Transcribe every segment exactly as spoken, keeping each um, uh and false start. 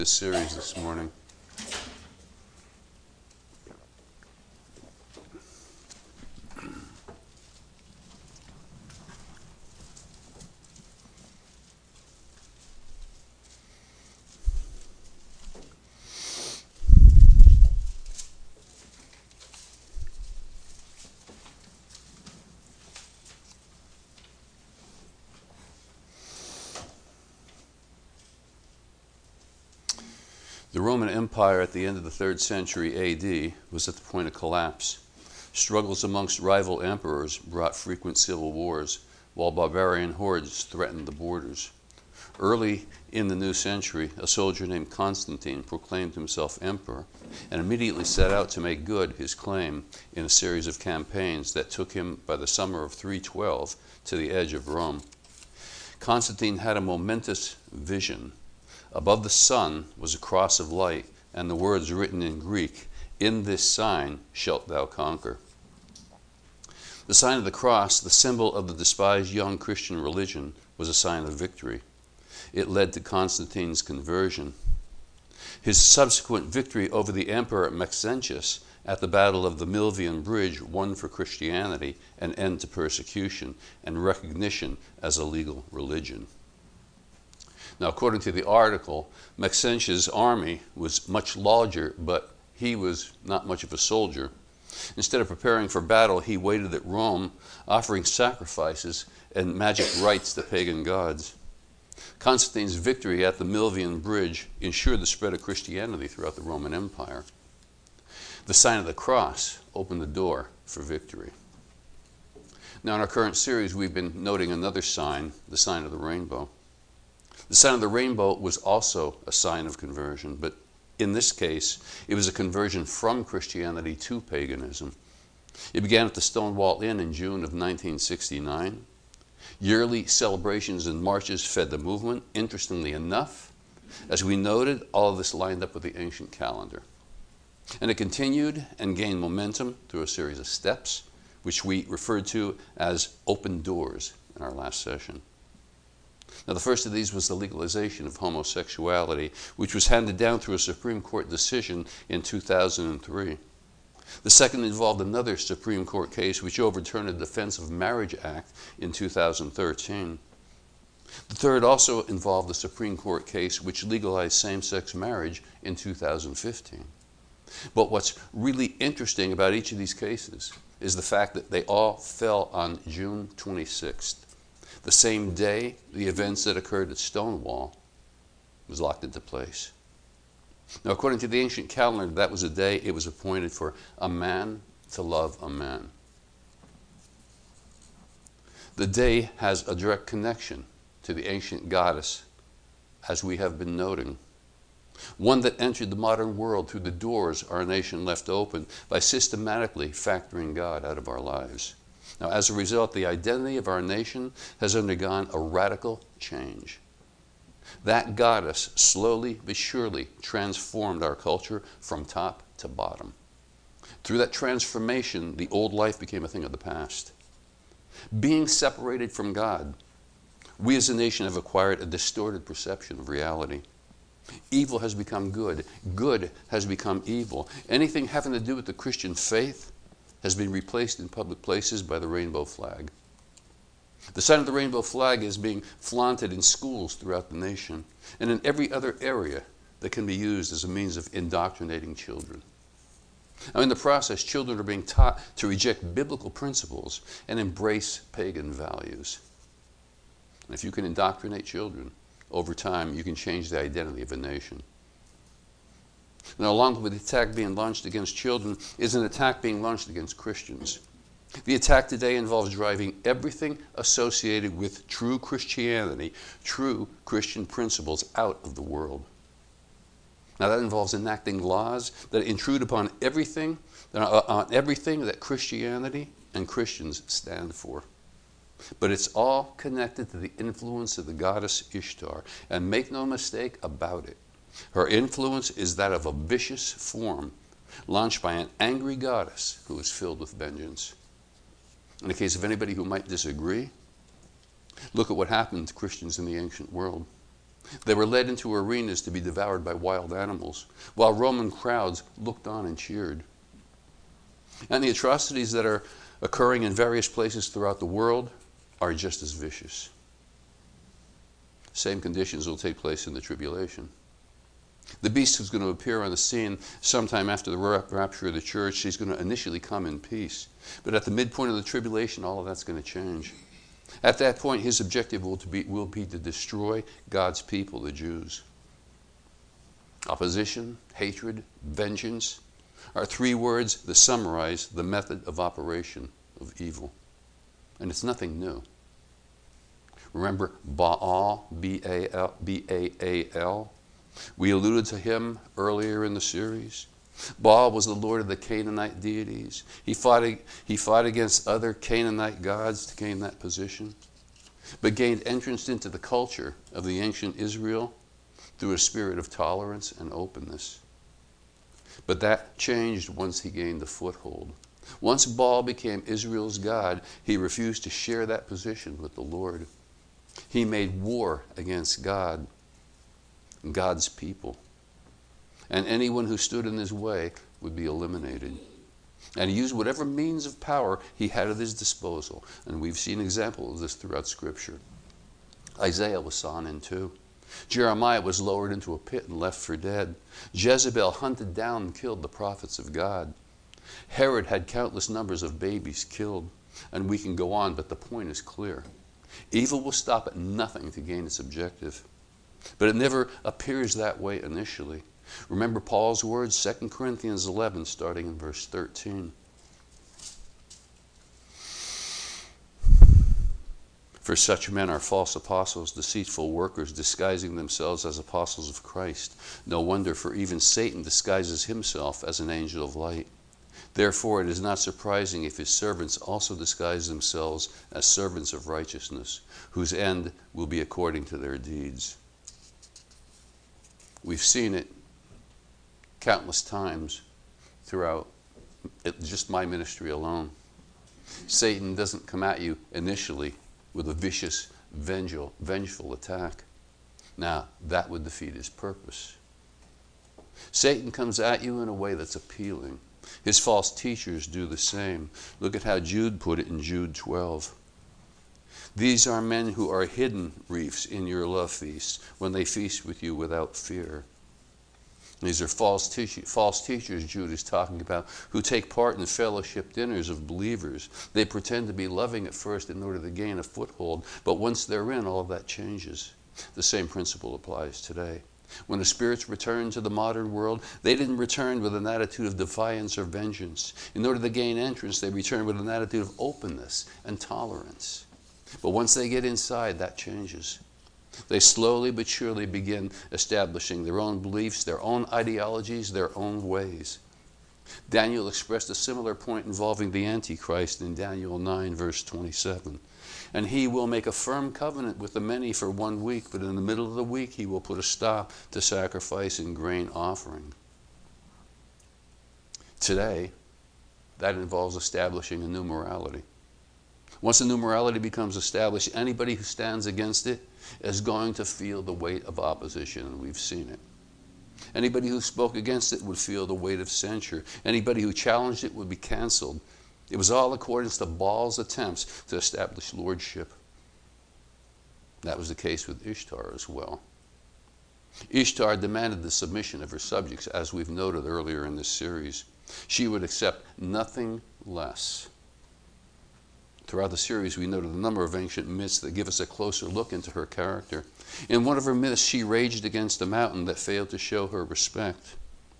This series this morning. The Roman Empire at the end of the third century A D was at the point of collapse. Struggles amongst rival emperors brought frequent civil wars, while barbarian hordes threatened the borders. Early in the new century, a soldier named Constantine proclaimed himself emperor and immediately set out to make good his claim in a series of campaigns that took him by the summer of three twelve to the edge of Rome. Constantine had a momentous vision. Above the sun was a cross of light, and the words written in Greek, "In this sign shalt thou conquer." The sign of the cross, the symbol of the despised young Christian religion, was a sign of victory. It led to Constantine's conversion. His subsequent victory over the emperor Maxentius at the Battle of the Milvian Bridge won for Christianity an end to persecution and recognition as a legal religion. Now, according to the article, Maxentius' army was much larger, but he was not much of a soldier. Instead of preparing for battle, he waited at Rome, offering sacrifices and magic rites to pagan gods. Constantine's victory at the Milvian Bridge ensured the spread of Christianity throughout the Roman Empire. The sign of the cross opened the door for victory. Now, in our current series, we've been noting another sign, the sign of the rainbow. The sign of the rainbow was also a sign of conversion, but in this case, it was a conversion from Christianity to paganism. It began at the Stonewall Inn in June of nineteen sixty-nine. Yearly celebrations and marches fed the movement. Interestingly enough, as we noted, all of this lined up with the ancient calendar. And it continued and gained momentum through a series of steps, which we referred to as open doors in our last session. Now, the first of these was the legalization of homosexuality, which was handed down through a Supreme Court decision in two thousand three. The second involved another Supreme Court case which overturned the Defense of Marriage Act in two thousand thirteen. The third also involved a Supreme Court case which legalized same-sex marriage in two thousand fifteen. But what's really interesting about each of these cases is the fact that they all fell on June twenty-sixth. The same day the events that occurred at Stonewall was locked into place. Now, according to the ancient calendar, that was a day it was appointed for a man to love a man. The day has a direct connection to the ancient goddess, as we have been noting. One that entered the modern world through the doors our nation left open by systematically factoring God out of our lives. Now, as a result, the identity of our nation has undergone a radical change. That goddess slowly but surely transformed our culture from top to bottom. Through that transformation, the old life became a thing of the past. Being separated from God, we as a nation have acquired a distorted perception of reality. Evil has become good. Good has become evil. Anything having to do with the Christian faith has been replaced in public places by the rainbow flag. The sign of the rainbow flag is being flaunted in schools throughout the nation and in every other area that can be used as a means of indoctrinating children. Now, in the process, children are being taught to reject biblical principles and embrace pagan values. And if you can indoctrinate children, over time you can change the identity of a nation. Now, along with the attack being launched against children is an attack being launched against Christians. The attack today involves driving everything associated with true Christianity, true Christian principles out of the world. Now, that involves enacting laws that intrude upon everything, on everything that Christianity and Christians stand for. But it's all connected to the influence of the goddess Ishtar, and make no mistake about it. Her influence is that of a vicious form launched by an angry goddess who is filled with vengeance. In the case of anybody who might disagree, look at what happened to Christians in the ancient world. They were led into arenas to be devoured by wild animals, while Roman crowds looked on and cheered. And the atrocities that are occurring in various places throughout the world are just as vicious. Same conditions will take place in the tribulation. The beast is going to appear on the scene sometime after the rapture of the church. He's going to initially come in peace. But at the midpoint of the tribulation, all of that's going to change. At that point, his objective will, to be, will be to destroy God's people, the Jews. Opposition, hatred, vengeance are three words that summarize the method of operation of evil. And it's nothing new. Remember Baal, B A L, B A A L? We alluded to him earlier in the series. Baal was the lord of the Canaanite deities. He fought, he fought against other Canaanite gods to gain that position, but gained entrance into the culture of the ancient Israel through a spirit of tolerance and openness. But that changed once he gained a foothold. Once Baal became Israel's god, he refused to share that position with the Lord. He made war against God and God's people. And anyone who stood in his way would be eliminated. And he used whatever means of power he had at his disposal. And we've seen examples of this throughout Scripture. Isaiah was sawn in two. Jeremiah was lowered into a pit and left for dead. Jezebel hunted down and killed the prophets of God. Herod had countless numbers of babies killed. And we can go on, but the point is clear. Evil will stop at nothing to gain its objective. But it never appears that way initially. Remember Paul's words, Second Corinthians eleven, starting in verse thirteen. For such men are false apostles, deceitful workers, disguising themselves as apostles of Christ. No wonder, for even Satan disguises himself as an angel of light. Therefore, it is not surprising if his servants also disguise themselves as servants of righteousness, whose end will be according to their deeds. We've seen it countless times throughout it, just my ministry alone. Satan doesn't come at you initially with a vicious, vengeful, vengeful attack. Now, that would defeat his purpose. Satan comes at you in a way that's appealing. His false teachers do the same. Look at how Jude put it in Jude twelve. These are men who are hidden reefs in your love feasts, when they feast with you without fear. These are false, te- false teachers Jude is talking about, who take part in fellowship dinners of believers. They pretend to be loving at first in order to gain a foothold, but once they're in, all of that changes. The same principle applies today. When the spirits returned to the modern world, they didn't return with an attitude of defiance or vengeance. In order to gain entrance, they returned with an attitude of openness and tolerance. But once they get inside, that changes. They slowly but surely begin establishing their own beliefs, their own ideologies, their own ways. Daniel expressed a similar point involving the Antichrist in Daniel nine, verse twenty-seven. And he will make a firm covenant with the many for one week, but in the middle of the week he will put a stop to sacrifice and grain offering. Today, that involves establishing a new morality. Once a new morality becomes established, anybody who stands against it is going to feel the weight of opposition, and we've seen it. Anybody who spoke against it would feel the weight of censure. Anybody who challenged it would be canceled. It was all according to Baal's attempts to establish lordship. That was the case with Ishtar as well. Ishtar demanded the submission of her subjects, as we've noted earlier in this series. She would accept nothing less. Throughout the series, we noted a number of ancient myths that give us a closer look into her character. In one of her myths, she raged against a mountain that failed to show her respect.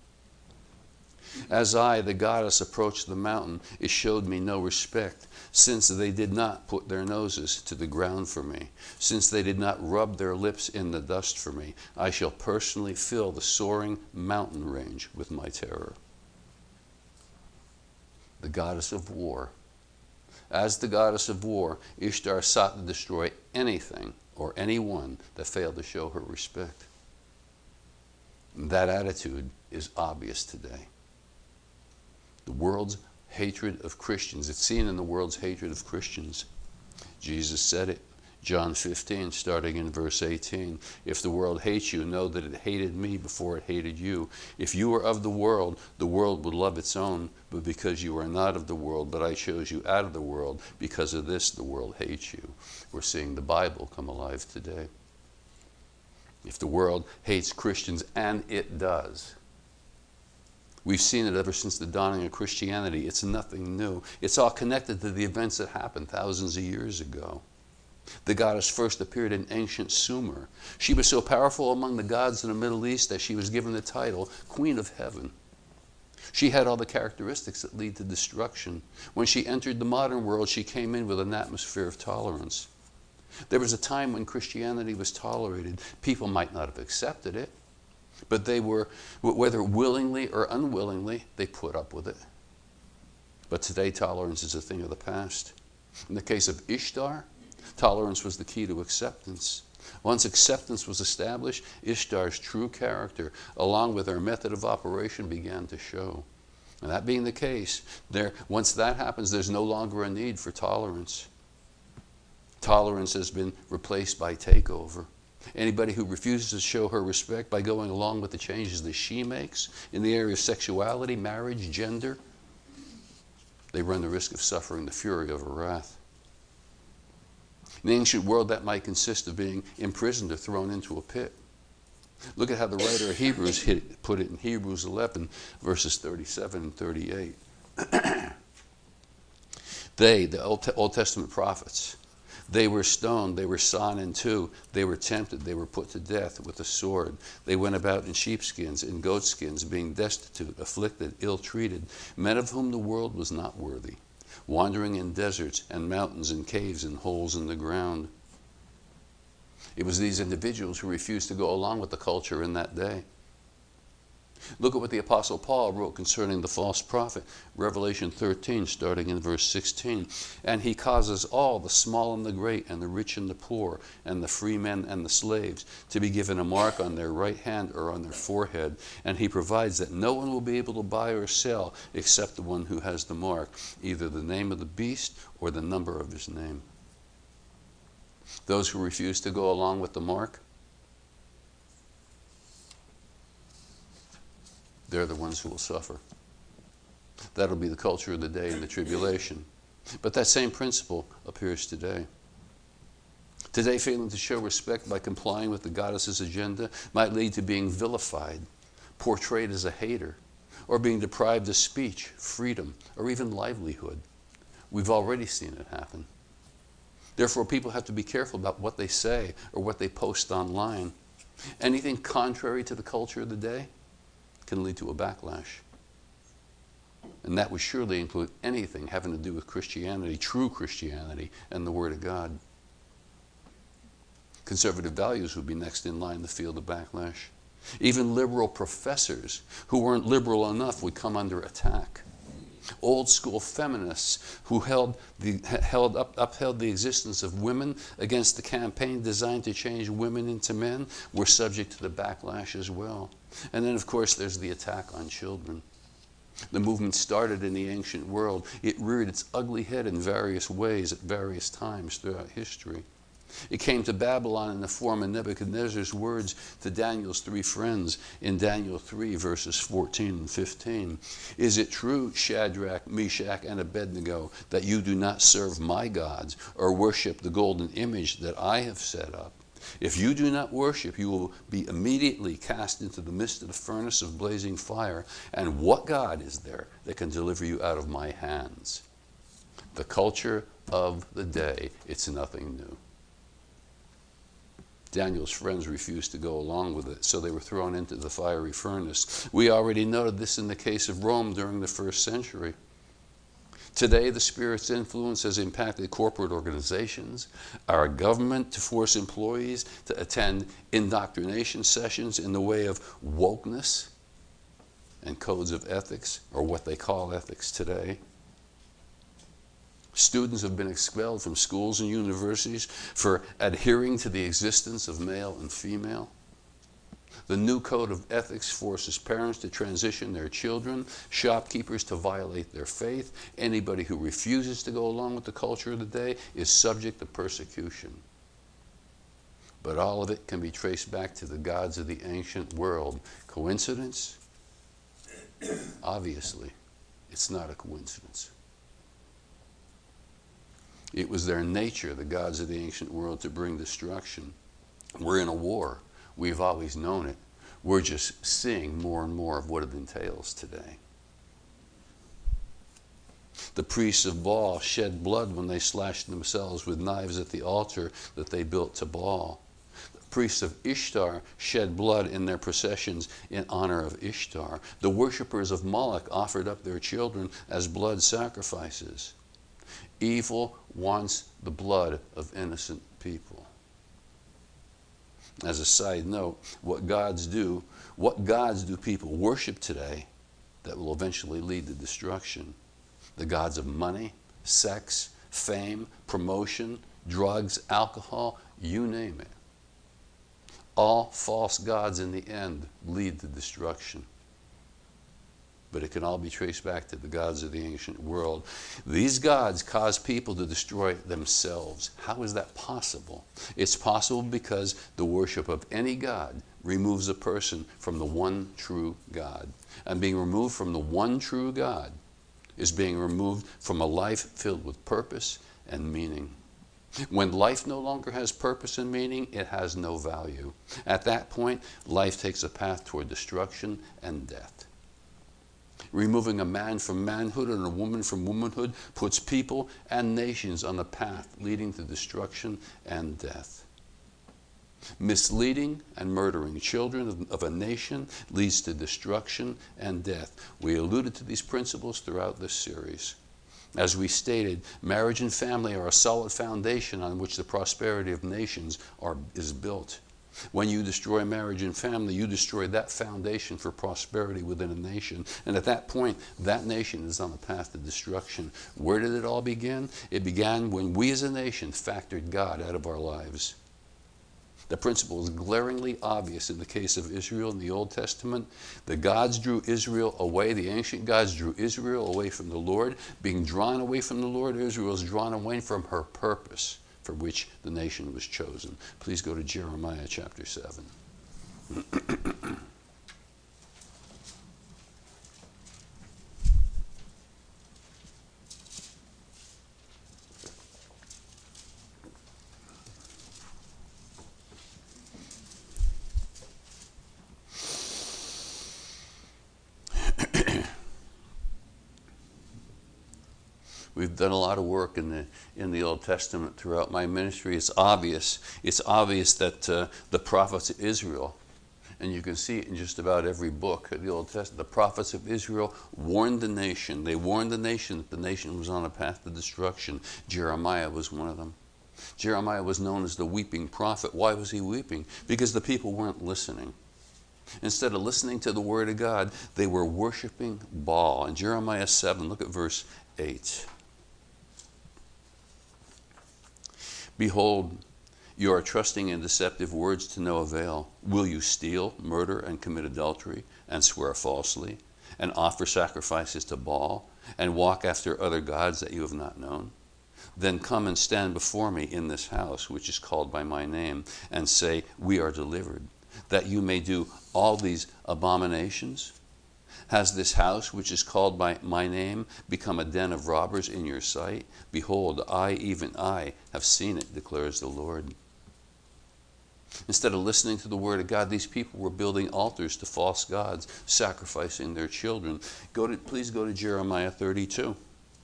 As I, the goddess, approached the mountain, it showed me no respect, since they did not put their noses to the ground for me, since they did not rub their lips in the dust for me. I shall personally fill the soaring mountain range with my terror. The goddess of war. As the goddess of war, Ishtar sought to destroy anything or anyone that failed to show her respect. That attitude is obvious today. The world's hatred of Christians, it's seen in the world's hatred of Christians. Jesus said it John fifteen, starting in verse eighteen. If the world hates you, know that it hated me before it hated you. If you were of the world, the world would love its own. But because you are not of the world, but I chose you out of the world, because of this the world hates you. We're seeing the Bible come alive today. If the world hates Christians, and it does. We've seen it ever since the dawning of Christianity. It's nothing new. It's all connected to the events that happened thousands of years ago. The goddess first appeared in ancient Sumer. She was so powerful among the gods in the Middle East that she was given the title Queen of Heaven. She had all the characteristics that lead to destruction. When she entered the modern world, she came in with an atmosphere of tolerance. There was a time when Christianity was tolerated. People might not have accepted it, but they were, whether willingly or unwillingly, they put up with it. But today, tolerance is a thing of the past. In the case of Ishtar, tolerance was the key to acceptance. Once acceptance was established, Ishtar's true character, along with her method of operation, began to show. And that being the case, there, once that happens, there's no longer a need for tolerance. Tolerance has been replaced by takeover. Anybody who refuses to show her respect by going along with the changes that she makes in the area of sexuality, marriage, gender, they run the risk of suffering the fury of her wrath. In the ancient world, that might consist of being imprisoned or thrown into a pit. Look at how the writer of Hebrews hit, put it in Hebrews eleven, verses thirty-seven and thirty-eight. They, the Old, Old Testament prophets, they were stoned, they were sawn in two, they were tempted, they were put to death with a sword. They went about in sheepskins, in goatskins, being destitute, afflicted, ill-treated, men of whom the world was not worthy, wandering in deserts and mountains and caves and holes in the ground. It was these individuals who refused to go along with the culture in that day. Look at what the Apostle Paul wrote concerning the false prophet. Revelation thirteen, starting in verse sixteen. And he causes all, the small and the great, and the rich and the poor, and the free men and the slaves, to be given a mark on their right hand or on their forehead. And he provides that no one will be able to buy or sell except the one who has the mark, either the name of the beast or the number of his name. Those who refuse to go along with the mark, they're the ones who will suffer. That'll be the culture of the day in the tribulation. But that same principle appears today. Today, failing to show respect by complying with the goddess's agenda might lead to being vilified, portrayed as a hater, or being deprived of speech, freedom, or even livelihood. We've already seen it happen. Therefore, people have to be careful about what they say or what they post online. Anything contrary to the culture of the day can lead to a backlash. And that would surely include anything having to do with Christianity, true Christianity, and the Word of God. Conservative values would be next in line in the field of backlash. Even liberal professors who weren't liberal enough would come under attack. Old school feminists who held the, held up, upheld the existence of women against the campaign designed to change women into men were subject to the backlash as well. And then, of course, there's the attack on children. The movement started in the ancient world. It reared its ugly head in various ways at various times throughout history. It came to Babylon in the form of Nebuchadnezzar's words to Daniel's three friends in Daniel three, verses fourteen and fifteen. Is it true, Shadrach, Meshach, and Abednego, that you do not serve my gods or worship the golden image that I have set up? If you do not worship, you will be immediately cast into the midst of the furnace of blazing fire. And what God is there that can deliver you out of my hands? The culture of the day, it's nothing new. Daniel's friends refused to go along with it, so they were thrown into the fiery furnace. We already noted this in the case of Rome during the first century. Today, the Spirit's influence has impacted corporate organizations, our government, to force employees to attend indoctrination sessions in the way of wokeness and codes of ethics, or what they call ethics today. Students have been expelled from schools and universities for adhering to the existence of male and female. The new code of ethics forces parents to transition their children, shopkeepers to violate their faith. Anybody who refuses to go along with the culture of the day is subject to persecution. but all of it can be traced back to the gods of the ancient world. Coincidence? Obviously, it's not a coincidence. It was their nature, the gods of the ancient world, to bring destruction. We're in a war. We've always known it. We're just seeing more and more of what it entails today. The priests of Baal shed blood when they slashed themselves with knives at the altar that they built to Baal. The priests of Ishtar shed blood in their processions in honor of Ishtar. The worshippers of Moloch offered up their children as blood sacrifices. Evil wants the blood of innocent people. As a side note, what gods do, what gods do people worship today that will eventually lead to destruction? The gods of money, sex, fame, promotion, drugs, alcohol, you name it. All false gods in the end lead to destruction. But it can all be traced back to the gods of the ancient world. These gods cause people to destroy themselves. How is that possible? It's possible because the worship of any god removes a person from the one true God. And being removed from the one true God is being removed from a life filled with purpose and meaning. When life no longer has purpose and meaning, it has no value. At that point, life takes a path toward destruction and death. Removing a man from manhood and a woman from womanhood puts people and nations on a path leading to destruction and death. Misleading and murdering children of a nation leads to destruction and death. We alluded to these principles throughout this series. As we stated, marriage and family are a solid foundation on which the prosperity of nations are, is built. When you destroy marriage and family, you destroy that foundation for prosperity within a nation. And at that point, that nation is on the path to destruction. Where did it all begin? It began when we as a nation factored God out of our lives. The principle is glaringly obvious in the case of Israel in the Old Testament. The gods drew Israel away. The ancient gods drew Israel away from the Lord. Being drawn away from the Lord, Israel is drawn away from her purpose for which the nation was chosen. Please go to Jeremiah chapter seven. We've done a lot of work in the in the Old Testament throughout my ministry. It's obvious. It's obvious that uh, the prophets of Israel, and you can see it in just about every book of the Old Testament, the prophets of Israel warned the nation. They warned the nation that the nation was on a path to destruction. Jeremiah was one of them. Jeremiah was known as the weeping prophet. Why was he weeping? Because the people weren't listening. Instead of listening to the word of God, they were worshiping Baal. In Jeremiah seven, look at verse eight. Behold, you are trusting in deceptive words to no avail. Will you steal, murder, and commit adultery, and swear falsely, and offer sacrifices to Baal, and walk after other gods that you have not known? Then come and stand before me in this house, which is called by my name, and say, we are delivered, that you may do all these abominations? Has this house, which is called by my name, become a den of robbers in your sight? Behold, I, even I, have seen it, declares the Lord. Instead of listening to the word of God, these people were building altars to false gods, sacrificing their children. Go to, please go to Jeremiah thirty-two.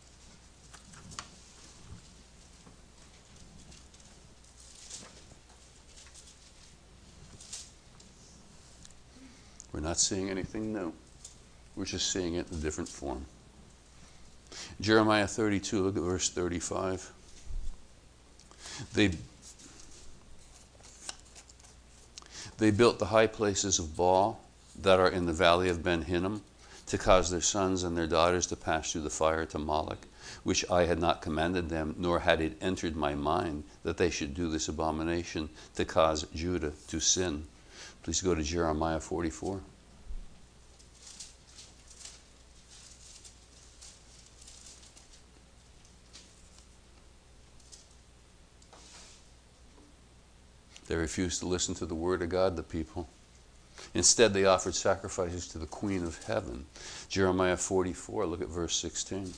We're not seeing anything new. We're just seeing it in a different form. Jeremiah thirty-two, look at verse thirty-five. They, they built the high places of Baal that are in the valley of Ben Hinnom to cause their sons and their daughters to pass through the fire to Moloch, which I had not commanded them, nor had it entered my mind that they should do this abomination to cause Judah to sin. Please go to Jeremiah forty-four. They refused to listen to the word of God, the people. Instead, they offered sacrifices to the Queen of Heaven. Jeremiah forty-four, look at verse sixteen.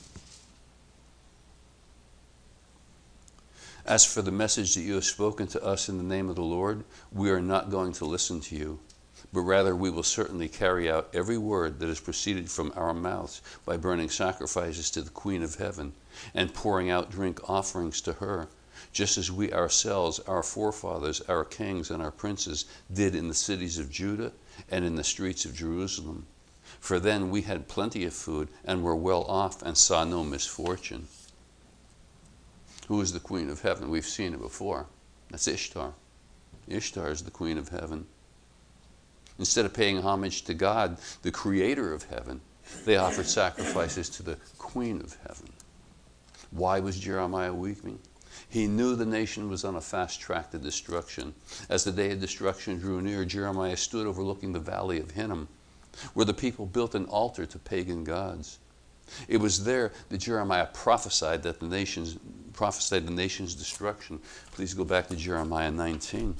As for the message that you have spoken to us in the name of the Lord, we are not going to listen to you, but rather we will certainly carry out every word that has proceeded from our mouths by burning sacrifices to the Queen of Heaven and pouring out drink offerings to her, just as we ourselves, our forefathers, our kings, and our princes did in the cities of Judah and in the streets of Jerusalem. For then we had plenty of food and were well off and saw no misfortune. Who is the Queen of Heaven? We've seen it before. That's Ishtar. Ishtar is the Queen of Heaven. Instead of paying homage to God, the creator of heaven, they offered sacrifices to the Queen of Heaven. Why was Jeremiah weeping? He knew the nation was on a fast track to destruction. As the day of destruction drew near, Jeremiah stood overlooking the valley of Hinnom, where the people built an altar to pagan gods. It was there that Jeremiah prophesied that the nation's prophesied the nation's destruction. Please go back to Jeremiah nineteen.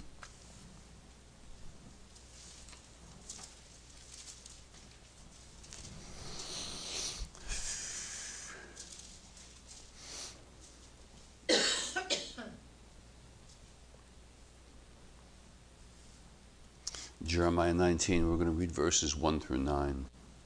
Jeremiah nineteen, we're going to read verses one through nine.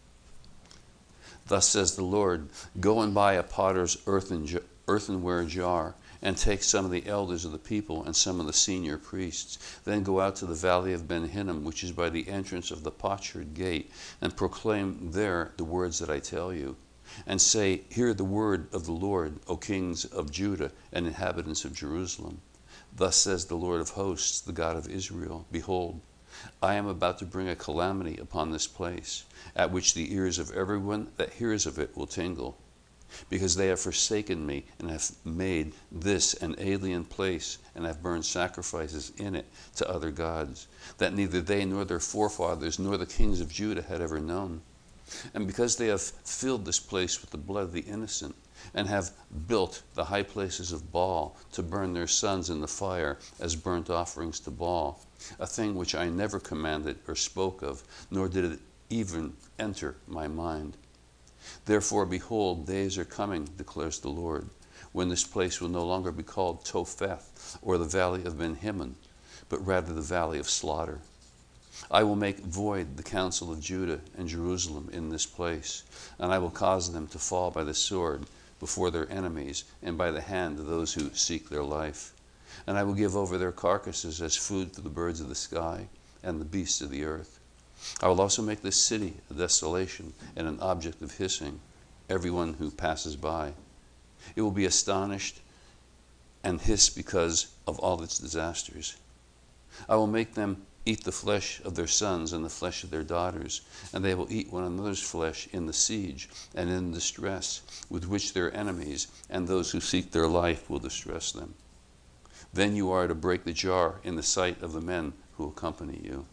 Thus says the Lord, go and buy a potter's earthen, earthenware jar, and take some of the elders of the people and some of the senior priests. Then go out to the valley of Ben Hinnom, which is by the entrance of the potsherd gate, and proclaim there the words that I tell you. And say, hear the word of the Lord, O kings of Judah and inhabitants of Jerusalem. Thus says the Lord of hosts, the God of Israel, behold, I am about to bring a calamity upon this place, at which the ears of everyone that hears of it will tingle, because they have forsaken me and have made this an alien place and have burned sacrifices in it to other gods, that neither they nor their forefathers nor the kings of Judah had ever known. And because they have filled this place with the blood of the innocent, and have built the high places of Baal to burn their sons in the fire as burnt offerings to Baal, a thing which I never commanded or spoke of, nor did it even enter my mind. Therefore, behold, days are coming, declares the Lord, when this place will no longer be called Topheth, or the valley of Ben Hinnom, but rather the valley of slaughter. I will make void the counsel of Judah and Jerusalem in this place, and I will cause them to fall by the sword before their enemies and by the hand of those who seek their life. And I will give over their carcasses as food to the birds of the sky and the beasts of the earth. I will also make this city a desolation and an object of hissing, everyone who passes by. It will be astonished and hiss because of all its disasters. I will make them eat the flesh of their sons and the flesh of their daughters, and they will eat one another's flesh in the siege and in distress with which their enemies and those who seek their life will distress them. Then you are to break the jar in the sight of the men who accompany you.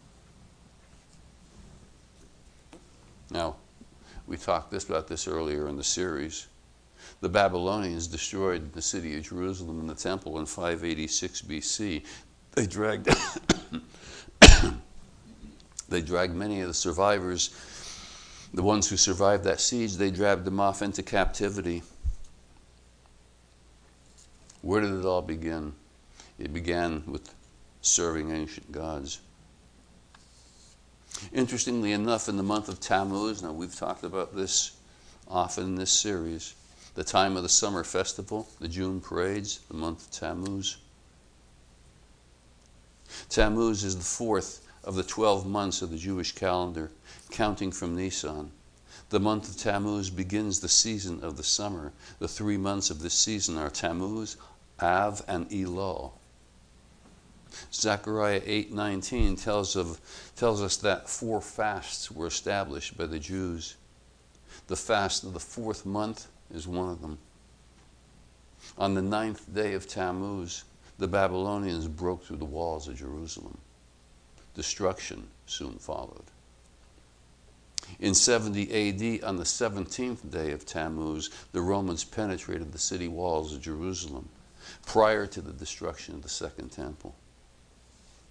Now, we talked this, about this earlier in the series. The Babylonians destroyed the city of Jerusalem and the temple in five eighty-six B C. They dragged They dragged many of the survivors, the ones who survived that siege, they dragged them off into captivity. Where did it all begin? It began with serving ancient gods. Interestingly enough, in the month of Tammuz, now we've talked about this often in this series, the time of the summer festival, the June parades, the month of Tammuz. Tammuz is the fourth of the twelve months of the Jewish calendar, counting from Nisan. The month of Tammuz begins the season of the summer. The three months of this season are Tammuz, Av, and Elul. Zechariah eight nineteen tells, of, tells us that four fasts were established by the Jews. The fast of the fourth month is one of them. On the ninth day of Tammuz, the Babylonians broke through the walls of Jerusalem. Destruction soon followed. In seventy A D, on the seventeenth day of Tammuz, the Romans penetrated the city walls of Jerusalem prior to the destruction of the Second Temple.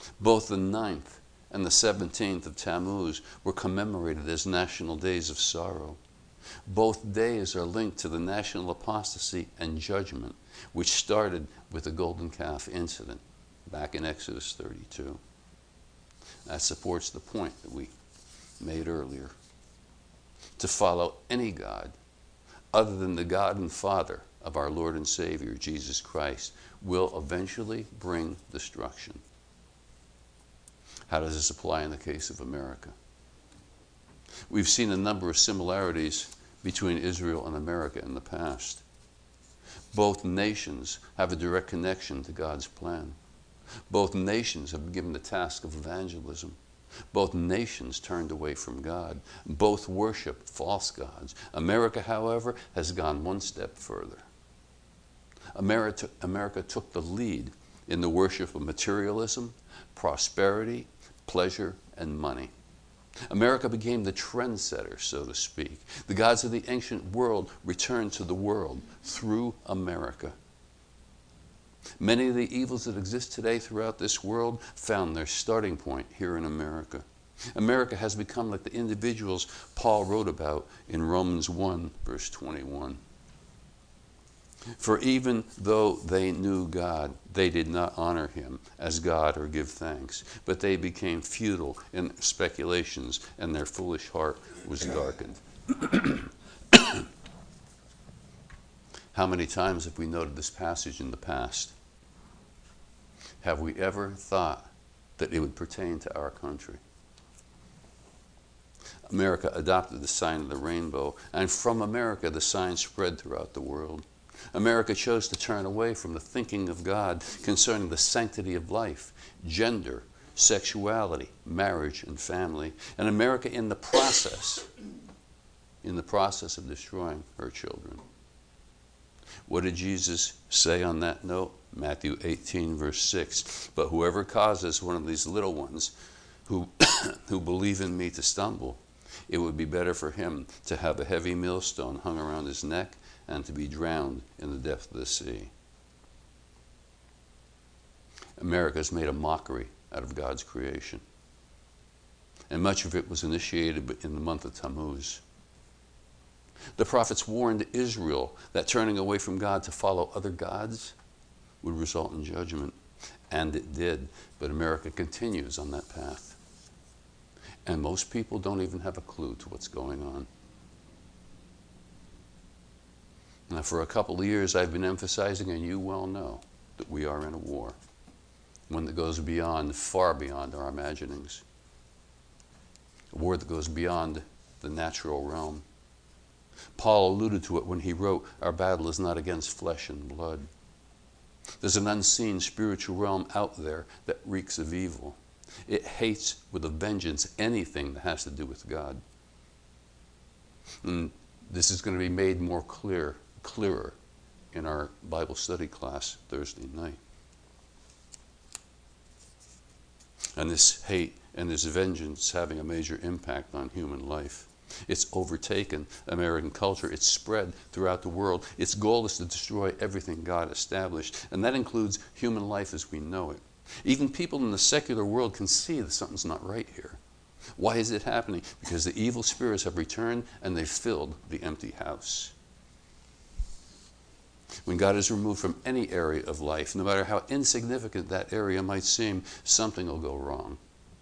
Both the ninth and the seventeenth of Tammuz were commemorated as national days of sorrow. Both days are linked to the national apostasy and judgment, which started with the golden calf incident back in Exodus thirty-two. That supports the point that we made earlier. To follow any God other than the God and Father of our Lord and Savior, Jesus Christ, will eventually bring destruction. How does this apply in the case of America? We've seen a number of similarities between Israel and America in the past. Both nations have a direct connection to God's plan. Both nations have been given the task of evangelism. Both nations turned away from God. Both worship false gods. America, however, has gone one step further. America, America took the lead in the worship of materialism, prosperity, pleasure, and money. America became the trendsetter, so to speak. The gods of the ancient world returned to the world through America. Many of the evils that exist today throughout this world found their starting point here in America. America has become like the individuals Paul wrote about in Romans one, verse twenty-one. For even though they knew God, they did not honor him as God or give thanks, but they became futile in speculations, and their foolish heart was darkened. How many times have we noted this passage in the past? Have we ever thought that it would pertain to our country? America adopted the sign of the rainbow, and from America the sign spread throughout the world. America chose to turn away from the thinking of God concerning the sanctity of life, gender, sexuality, marriage, and family. And America, in the process, in the process of destroying her children. What did Jesus say on that note? Matthew eighteen, verse six. But whoever causes one of these little ones who, who believe in me to stumble, it would be better for him to have a heavy millstone hung around his neck and to be drowned in the depth of the sea. America has made a mockery out of God's creation. And much of it was initiated in the month of Tammuz. The prophets warned Israel that turning away from God to follow other gods would result in judgment. And it did. But America continues on that path. And most people don't even have a clue to what's going on. Now, for a couple of years, I've been emphasizing, and you well know, that we are in a war. One that goes beyond, far beyond our imaginings. A war that goes beyond the natural realm. Paul alluded to it when he wrote, our battle is not against flesh and blood. There's an unseen spiritual realm out there that reeks of evil. It hates with a vengeance anything that has to do with God. And this is going to be made more clear, clearer in our Bible study class Thursday night. And this hate and this vengeance having a major impact on human life. It's overtaken American culture. It's spread throughout the world. Its goal is to destroy everything God established, and that includes human life as we know it. Even people in the secular world can see that something's not right here. Why is it happening? Because the evil spirits have returned and they've filled the empty house. When God is removed from any area of life, no matter how insignificant that area might seem, something will go wrong.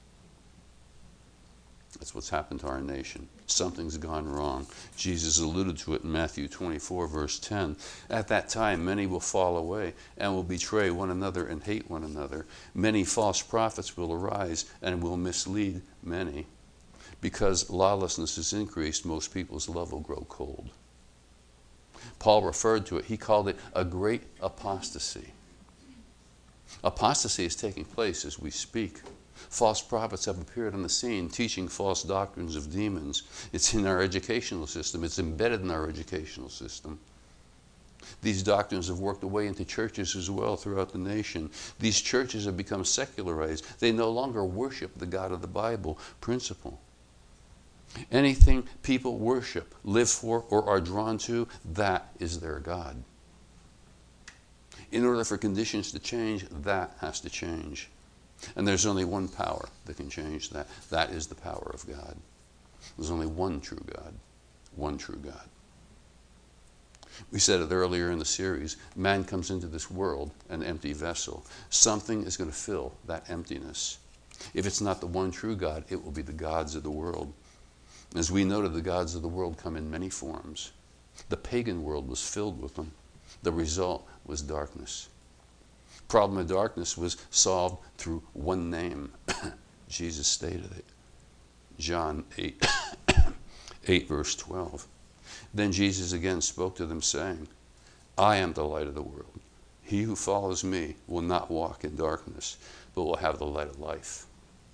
That's what's happened to our nation. Something's gone wrong. Jesus alluded to it in Matthew twenty-four, verse ten. At that time, many will fall away and will betray one another and hate one another. Many false prophets will arise and will mislead many. Because lawlessness is increased, most people's love will grow cold. Paul referred to it. He called it a great apostasy. Apostasy is taking place as we speak. False prophets have appeared on the scene teaching false doctrines of demons. It's in our educational system. It's embedded in our educational system. These doctrines have worked their way into churches as well throughout the nation. These churches have become secularized. They no longer worship the God of the Bible principle. Anything people worship, live for, or are drawn to, that is their God. In order for conditions to change, that has to change. And there's only one power that can change that. That is the power of God. There's only one true God. One true God. We said it earlier in the series, man comes into this world an empty vessel. Something is going to fill that emptiness. If it's not the one true God, it will be the gods of the world. As we noted, the gods of the world come in many forms. The pagan world was filled with them. The result was darkness. Problem of darkness was solved through one name. Jesus stated it. John eight, eight verse twelve. Then Jesus again spoke to them, saying, I am the light of the world. He who follows me will not walk in darkness, but will have the light of life.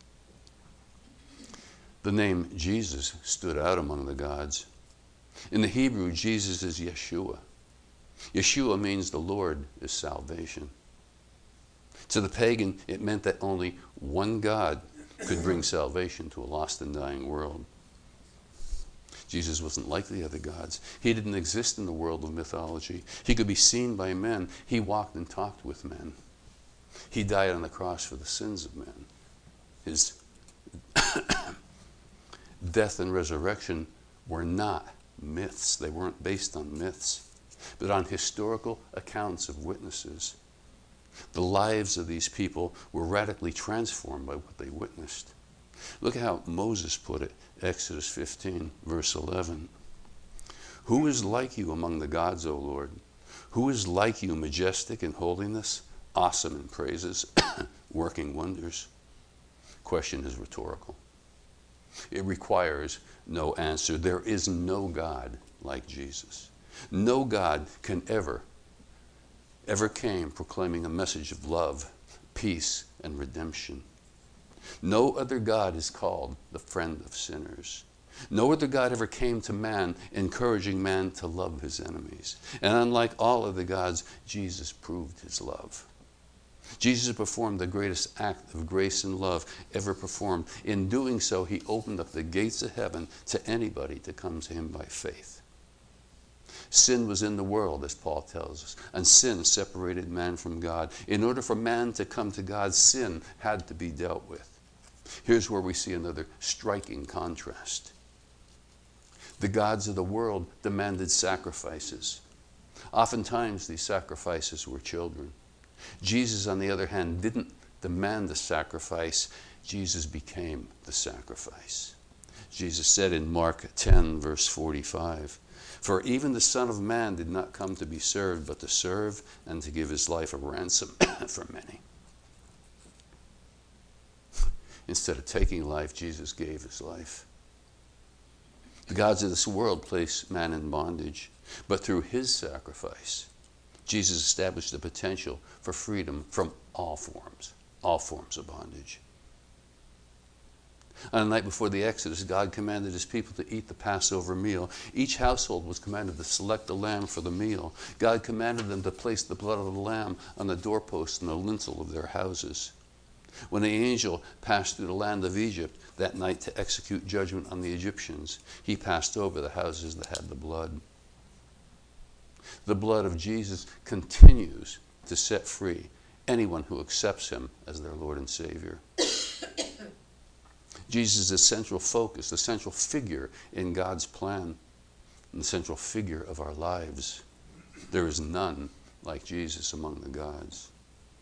The name Jesus stood out among the gods. In the Hebrew, Jesus is Yeshua. Yeshua means the Lord is salvation. To the pagan, it meant that only one God could bring salvation to a lost and dying world. Jesus wasn't like the other gods. He didn't exist in the world of mythology. He could be seen by men. He walked and talked with men. He died on the cross for the sins of men. His death and resurrection were not myths. They weren't based on myths, but on historical accounts of witnesses. The lives of these people were radically transformed by what they witnessed. Look at how Moses put it, Exodus fifteen, verse eleven. Who is like you among the gods, O Lord? Who is like you, majestic in holiness, awesome in praises, working wonders? Question is rhetorical. It requires no answer. There is no God like Jesus. No God can ever, ever came proclaiming a message of love, peace, and redemption. No other God is called the friend of sinners. No other God ever came to man encouraging man to love his enemies. And unlike all other gods, Jesus proved his love. Jesus performed the greatest act of grace and love ever performed. In doing so, he opened up the gates of heaven to anybody to come to him by faith. Sin was in the world, as Paul tells us, and sin separated man from God. In order for man to come to God, sin had to be dealt with. Here's where we see another striking contrast. The gods of the world demanded sacrifices. Oftentimes, these sacrifices were children. Jesus, on the other hand, didn't demand the sacrifice. Jesus became the sacrifice. Jesus said in Mark ten, verse forty-five, for even the Son of Man did not come to be served, but to serve and to give his life a ransom for many. Instead of taking life, Jesus gave his life. The gods of this world place man in bondage, but through his sacrifice, Jesus established the potential for freedom from all forms, all forms of bondage. On the night before the Exodus, God commanded his people to eat the Passover meal. Each household was commanded to select a lamb for the meal. God commanded them to place the blood of the lamb on the doorpost and the lintel of their houses. When the angel passed through the land of Egypt that night to execute judgment on the Egyptians, he passed over the houses that had the blood. The blood of Jesus continues to set free anyone who accepts him as their Lord and Savior. Jesus is the central focus, the central figure in God's plan, and the central figure of our lives. There is none like Jesus among the gods.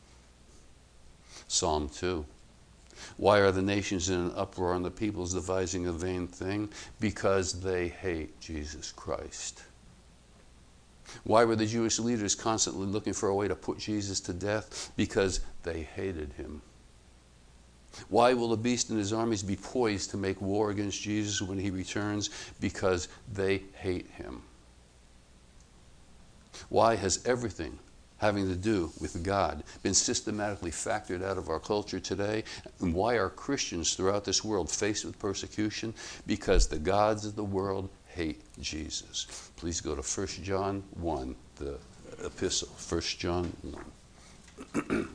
Psalm two. Why are the nations in an uproar and the peoples devising a vain thing? Because they hate Jesus Christ. Why were the Jewish leaders constantly looking for a way to put Jesus to death? Because they hated him. Why will the beast and his armies be poised to make war against Jesus when he returns? Because they hate him. Why has everything having to do with God been systematically factored out of our culture today? And why are Christians throughout this world faced with persecution? Because the gods of the world hate Jesus. Please go to First John one, the epistle. First John one.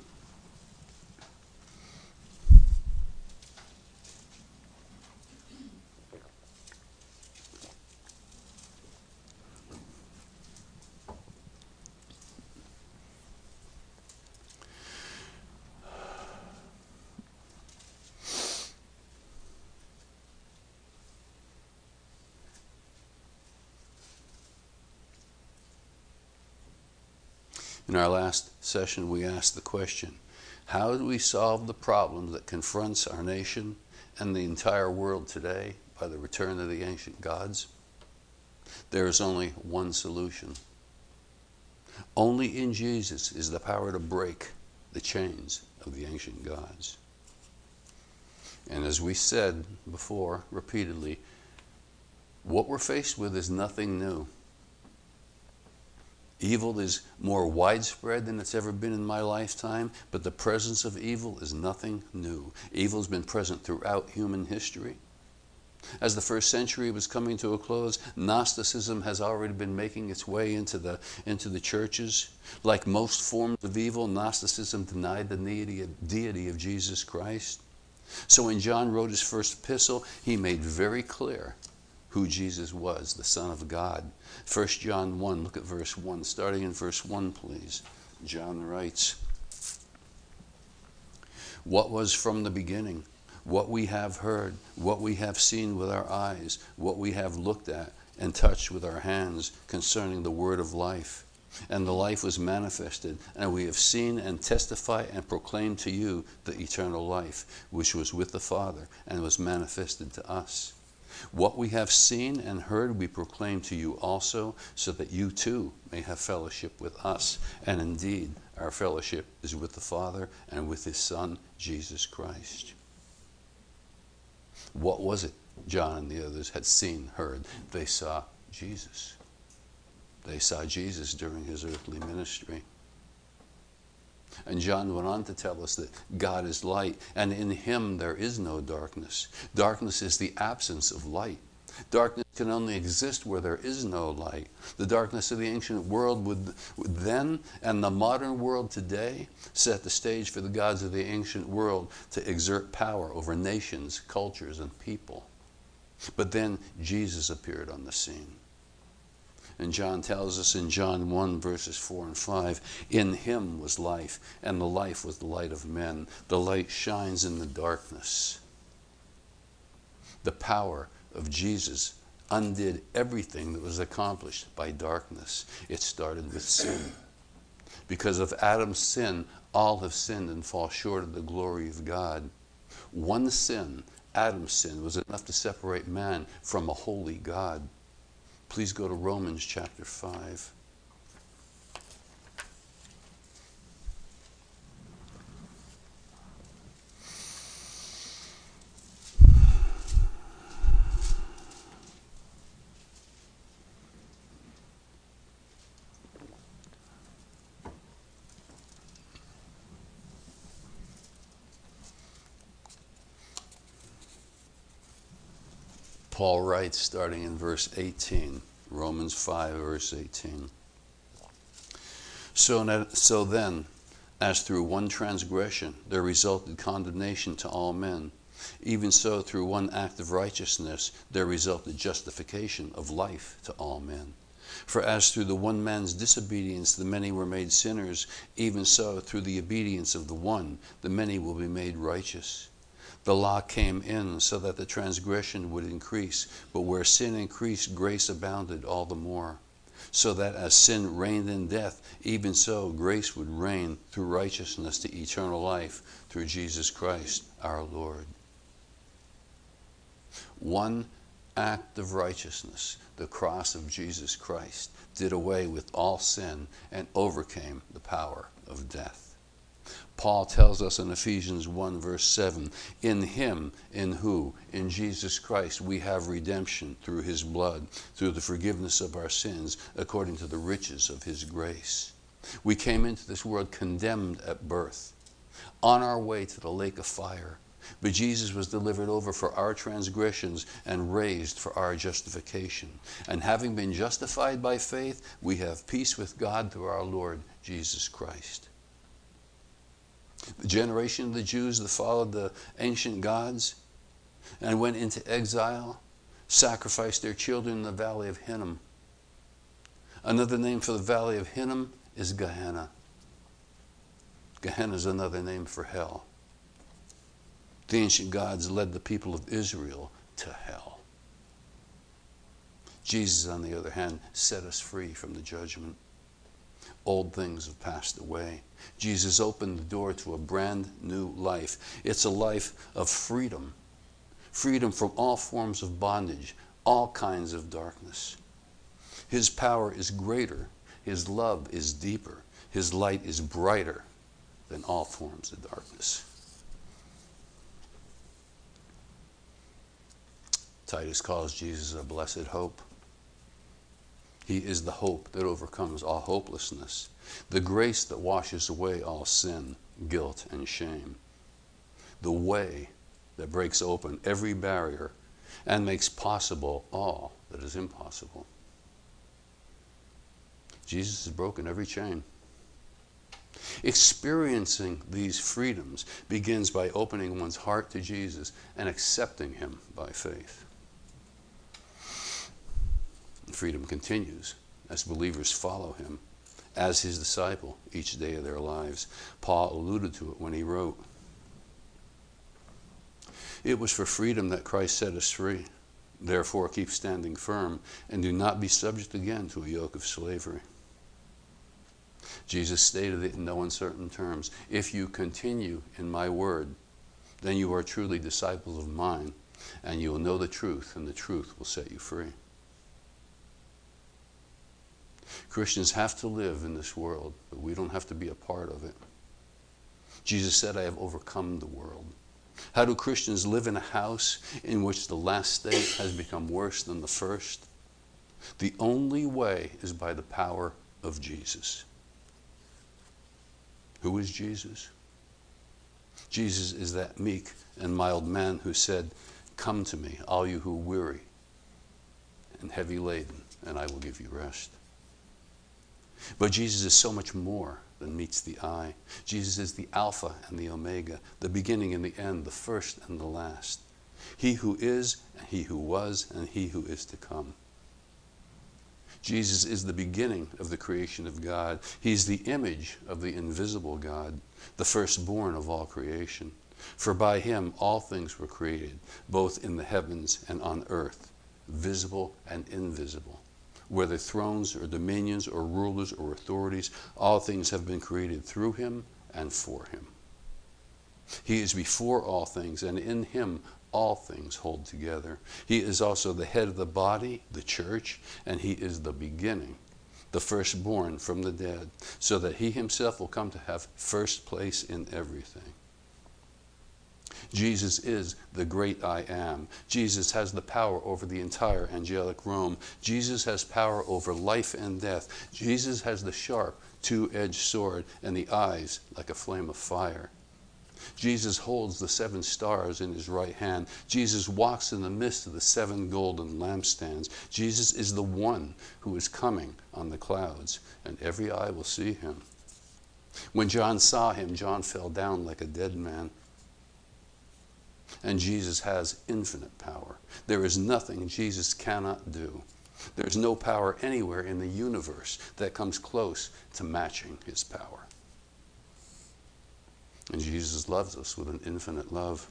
In our last session, we asked the question, how do we solve the problem that confronts our nation and the entire world today by the return of the ancient gods? There is only one solution. Only in Jesus is the power to break the chains of the ancient gods. And as we said before, repeatedly, what we're faced with is nothing new. Evil is more widespread than it's ever been in my lifetime, but the presence of evil is nothing new. Evil has been present throughout human history. As the first century was coming to a close, Gnosticism has already been making its way into the, into the churches. Like most forms of evil, Gnosticism denied the deity of, deity of Jesus Christ. So when John wrote his first epistle, he made very clear who Jesus was, the Son of God. First John one, look at verse one. Starting in verse one, please. John writes, "What was from the beginning, what we have heard, what we have seen with our eyes, what we have looked at and touched with our hands concerning the word of life. And the life was manifested, and we have seen and testify and proclaim to you the eternal life, which was with the Father and was manifested to us. What we have seen and heard we proclaim to you also, so that you too may have fellowship with us. And indeed, our fellowship is with the Father and with his Son, Jesus Christ." What was it John and the others had seen, heard? They saw Jesus. They saw Jesus during his earthly ministry. And John went on to tell us that God is light, and in him there is no darkness. Darkness is the absence of light. Darkness can only exist where there is no light. The darkness of the ancient world would, would then, and the modern world today, set the stage for the gods of the ancient world to exert power over nations, cultures, and people. But then Jesus appeared on the scene. And John tells us in John one, verses four and five, "In him was life, and the life was the light of men. The light shines in the darkness." The power of Jesus undid everything that was accomplished by darkness. It started with sin. Because of Adam's sin, all have sinned and fall short of the glory of God. One sin, Adam's sin, was enough to separate man from a holy God. Please go to Romans chapter five. Paul writes, starting in verse eighteen, Romans five, verse eighteen. So, so then, as through one transgression there resulted condemnation to all men, even so through one act of righteousness there resulted justification of life to all men. For as through the one man's disobedience the many were made sinners, even so through the obedience of the one the many will be made righteous. The law came in so that the transgression would increase, but where sin increased, grace abounded all the more. So that as sin reigned in death, even so grace would reign through righteousness to eternal life through Jesus Christ our Lord. One act of righteousness, the cross of Jesus Christ, did away with all sin and overcame the power of death. Paul tells us in Ephesians one, verse seven, "In him," in who? In Jesus Christ, "we have redemption through his blood, through the forgiveness of our sins, according to the riches of his grace." We came into this world condemned at birth, on our way to the lake of fire. But Jesus was delivered over for our transgressions and raised for our justification. And having been justified by faith, we have peace with God through our Lord Jesus Christ. The generation of the Jews that followed the ancient gods and went into exile sacrificed their children in the valley of Hinnom. Another name for the valley of Hinnom is Gehenna. Gehenna is another name for hell. The ancient gods led the people of Israel to hell. Jesus, on the other hand, set us free from the judgment. Old things have passed away. Jesus opened the door to a brand new life. It's a life of freedom. Freedom from all forms of bondage, all kinds of darkness. His power is greater. His love is deeper. His light is brighter than all forms of darkness. Titus calls Jesus a blessed hope. He is the hope that overcomes all hopelessness, the grace that washes away all sin, guilt, and shame, the way that breaks open every barrier and makes possible all that is impossible. Jesus has broken every chain. Experiencing these freedoms begins by opening one's heart to Jesus and accepting him by faith. Freedom continues as believers follow him as his disciple each day of their lives. Paul alluded to it when he wrote, "It was for freedom that Christ set us free. Therefore keep standing firm and do not be subject again to a yoke of slavery." Jesus stated it in no uncertain terms. "If you continue in my word, then you are truly disciples of mine, and you will know the truth, and the truth will set you free." Christians have to live in this world, but we don't have to be a part of it. Jesus said, "I have overcome the world." How do Christians live in a house in which the last state has become worse than the first? The only way is by the power of Jesus. Who is Jesus? Jesus is that meek and mild man who said, "Come to me, all you who are weary and heavy laden, and I will give you rest." But Jesus is so much more than meets the eye. Jesus is the Alpha and the Omega, the beginning and the end, the first and the last. He who is, and he who was, and he who is to come. Jesus is the beginning of the creation of God. He is the image of the invisible God, the firstborn of all creation. For by him all things were created, both in the heavens and on earth, visible and invisible. Whether thrones or dominions or rulers or authorities, all things have been created through him and for him. He is before all things, and in him all things hold together. He is also the head of the body, the church, and he is the beginning, the firstborn from the dead, so that he himself will come to have first place in everything. Jesus is the great I am. Jesus has the power over the entire angelic realm. Jesus has power over life and death. Jesus has the sharp, two-edged sword and the eyes like a flame of fire. Jesus holds the seven stars in his right hand. Jesus walks in the midst of the seven golden lampstands. Jesus is the one who is coming on the clouds, and every eye will see him. When John saw him, John fell down like a dead man. And Jesus has infinite power. There is nothing Jesus cannot do. There's no power anywhere in the universe that comes close to matching his power. And Jesus loves us with an infinite love.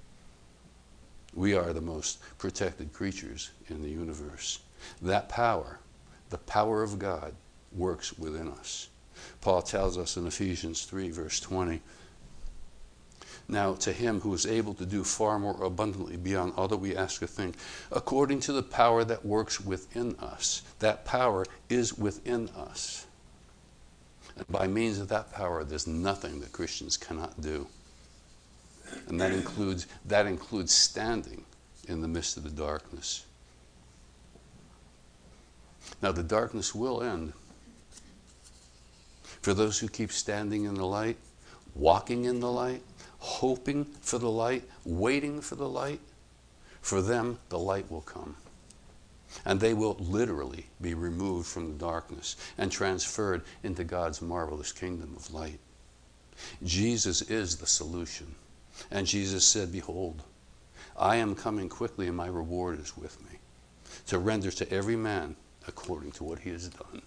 We are the most protected creatures in the universe. That power, the power of God, works within us. Paul tells us in Ephesians three, verse twenty, "Now to him who is able to do far more abundantly beyond all that we ask or think, according to the power that works within us." That power is within us. And by means of that power, there's nothing that Christians cannot do. And that includes, that includes standing in the midst of the darkness. Now the darkness will end. For those who keep standing in the light, walking in the light, hoping for the light, waiting for the light, for them the light will come. And they will literally be removed from the darkness and transferred into God's marvelous kingdom of light. Jesus is the solution. And Jesus said, "Behold, I am coming quickly, and my reward is with me, to render to every man according to what he has done."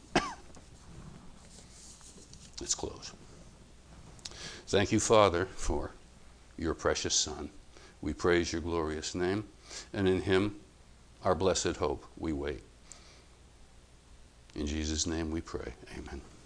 Let's close. Thank you, Father, for your precious Son. We praise your glorious name, and in him, our blessed hope, we wait. In Jesus' name we pray. Amen.